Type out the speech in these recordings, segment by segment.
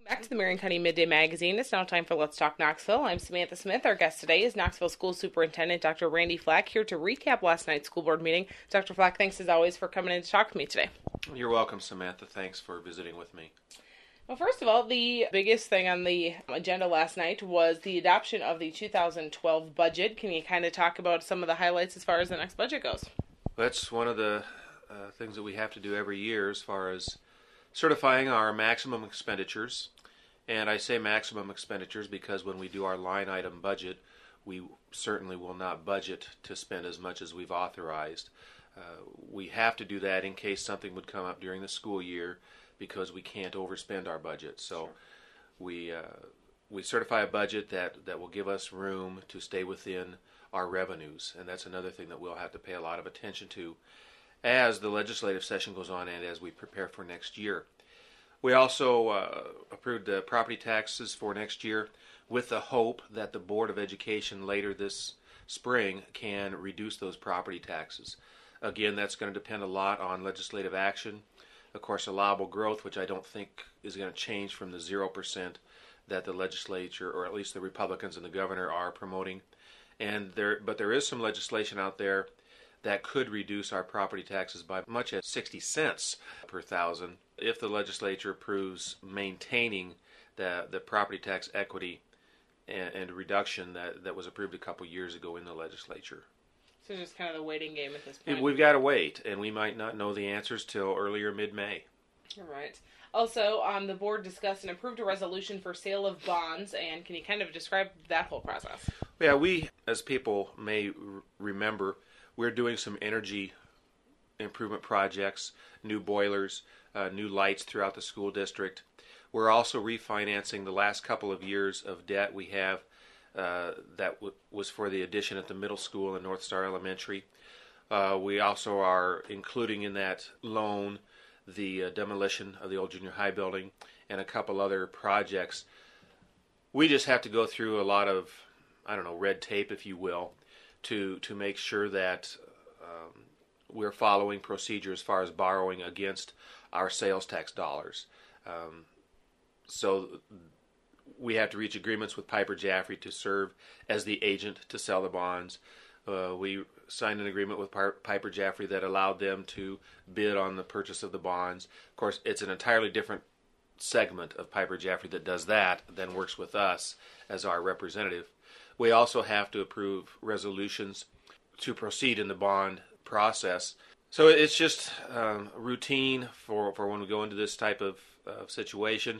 Back to the Marion County Midday Magazine. It's now time for Let's Talk Knoxville. I'm Samantha Smith. Our guest today is Knoxville School Superintendent Dr. Randy Flack, here to recap last night's school board meeting. Dr. Flack, thanks as always for coming in to talk to me today. You're welcome, Samantha. Thanks for visiting with me. Well, first of all, the biggest thing on the agenda last night was the adoption of the 2012 budget. Can you kind of talk about some of the highlights as far as the next budget goes? That's one of the things that we have to do every year as far as certifying our maximum expenditures. And I say maximum expenditures because when we do our line item budget, we certainly will not budget to spend as much as we've authorized. We have to do that in case something would come up during the school year because we can't overspend our budget. So sure. We certify a budget that will give us room to stay within our revenues. And that's another thing that we'll have to pay a lot of attention to as the legislative session goes on and as we prepare for next year. We also approved the property taxes for next year with the hope that the Board of Education later this spring can reduce those property taxes. Again, that's going to depend a lot on legislative action. Of course, allowable growth, which I don't think is going to change from the 0% that the legislature, or at least the Republicans and the governor, are promoting. But there is some legislation out there that could reduce our property taxes by much as 60 cents per thousand if the legislature approves maintaining the property tax equity and reduction that was approved a couple years ago in the legislature. So just kind of the waiting game at this point. We've got to wait, and we might not know the answers till earlier mid-May. All right. Also, the board discussed and approved a resolution for sale of bonds, and can you kind of describe that whole process? Yeah, we, as people may remember, we're doing some energy improvement projects, new boilers, new lights throughout the school district. We're also refinancing the last couple of years of debt we have was for the addition at the middle school and North Star Elementary. We also are including in that loan the demolition of the old junior high building and a couple other projects. We just have to go through a lot of, red tape, if you will, to make sure that we're following procedure as far as borrowing against our sales tax dollars. So we have to reach agreements with Piper Jaffray to serve as the agent to sell the bonds. We signed an agreement with Piper Jaffray that allowed them to bid on the purchase of the bonds. Of course, it's an entirely different segment of Piper Jaffray that does that than works with us as our representative. We also have to approve resolutions to proceed in the bond process. So it's just routine for when we go into this type of situation.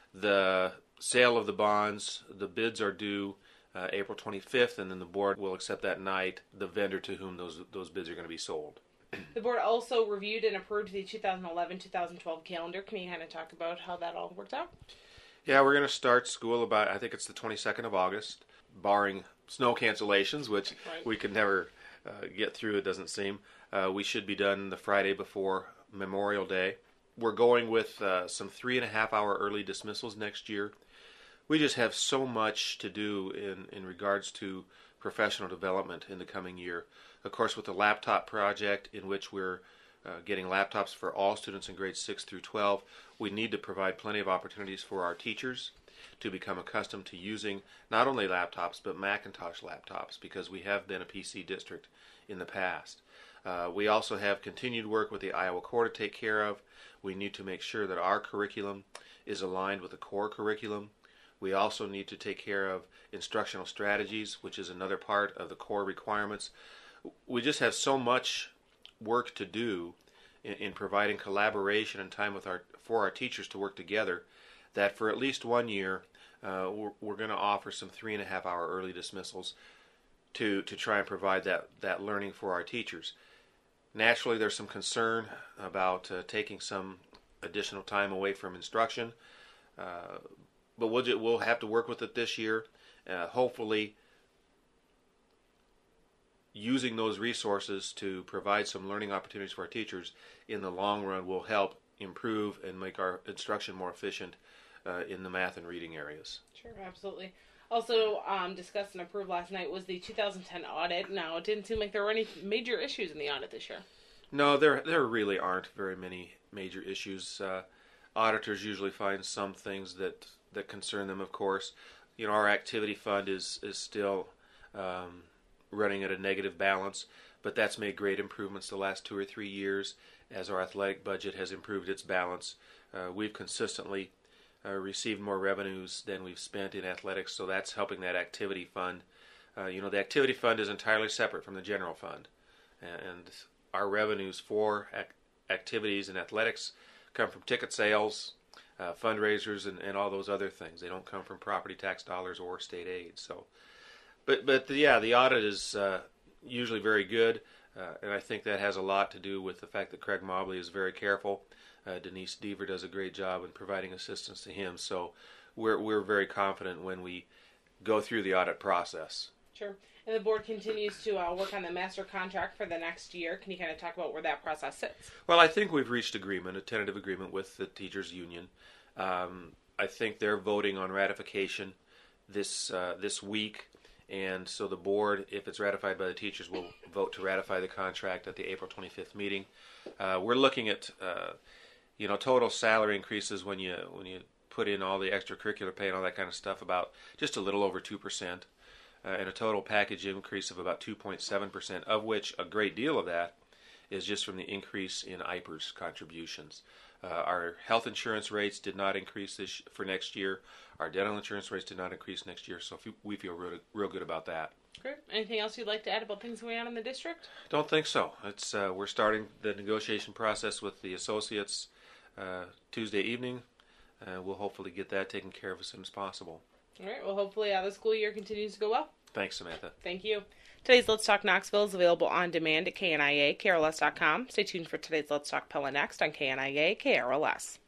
The sale of the bonds, the bids are due April 25th, and then the board will accept that night the vendor to whom those bids are going to be sold. The board also reviewed and approved the 2011-2012 calendar. Can you kind of talk about how that all worked out? Yeah, we're going to start school about, I think it's the 22nd of August, barring snow cancellations, which we could never get through, it doesn't seem. We should be done the Friday before Memorial Day. We're going with some 3.5-hour early dismissals next year. We just have so much to do in regards to professional development in the coming year. Of course, with the laptop project, in which we're getting laptops for all students in grades 6 through 12, we need to provide plenty of opportunities for our teachers to become accustomed to using not only laptops but Macintosh laptops, because we have been a PC district in the past. We also have continued work with the Iowa Corps to take care of. We need to make sure that our curriculum is aligned with the core curriculum. We also need to take care of instructional strategies, which is another part of the core requirements. We just have so much work to do in providing collaboration and time for our teachers to work together that for at least 1 year we're going to offer some 3.5-hour early dismissals to try and provide that learning for our teachers. Naturally, there's some concern about taking some additional time away from instruction, but we'll have to work with it this year. Hopefully, using those resources to provide some learning opportunities for our teachers in the long run will help improve and make our instruction more efficient in the math and reading areas. Sure, absolutely. Also discussed and approved last night was the 2010 audit. Now, it didn't seem like there were any major issues in the audit this year. No, there really aren't very many major issues. auditors usually find some things that concern them, of course. Our activity fund is still running at a negative balance, but that's made great improvements the last 2 or 3 years as our athletic budget has improved its balance. We've consistently received more revenues than we've spent in athletics, so that's helping that activity fund. The activity fund is entirely separate from the general fund, and our revenues for activities and athletics come from ticket sales, fundraisers, and all those other things. They don't come from property tax dollars or state aid. So, but yeah, the audit is usually very good, and I think that has a lot to do with the fact that Craig Mobley is very careful. Denise Deaver does a great job in providing assistance to him. So we're very confident when we go through the audit process. Sure. And the board continues to work on the master contract for the next year. Can you kind of talk about where that process sits? Well, I think we've reached agreement, a tentative agreement with the teachers' union. I think they're voting on ratification this week, and so the board, if it's ratified by the teachers, will vote to ratify the contract at the April 25th meeting. We're looking at total salary increases when you put in all the extracurricular pay and all that kind of stuff, about just a little over 2%. And a total package increase of about 2.7%, of which a great deal of that is just from the increase in IPERS contributions. Our health insurance rates did not increase for next year. Our dental insurance rates did not increase next year, so we feel real good about that. Great. Anything else you'd like to add about things going on in the district? Don't think so. It's we're starting the negotiation process with the associates Tuesday evening. We'll hopefully get that taken care of as soon as possible. All right. Well, hopefully the school year continues to go well. Thanks, Samantha. Thank you. Today's Let's Talk Knoxville is available on demand at KNIA, KRLS.com. Stay tuned for today's Let's Talk Pella next on KNIA, KRLS.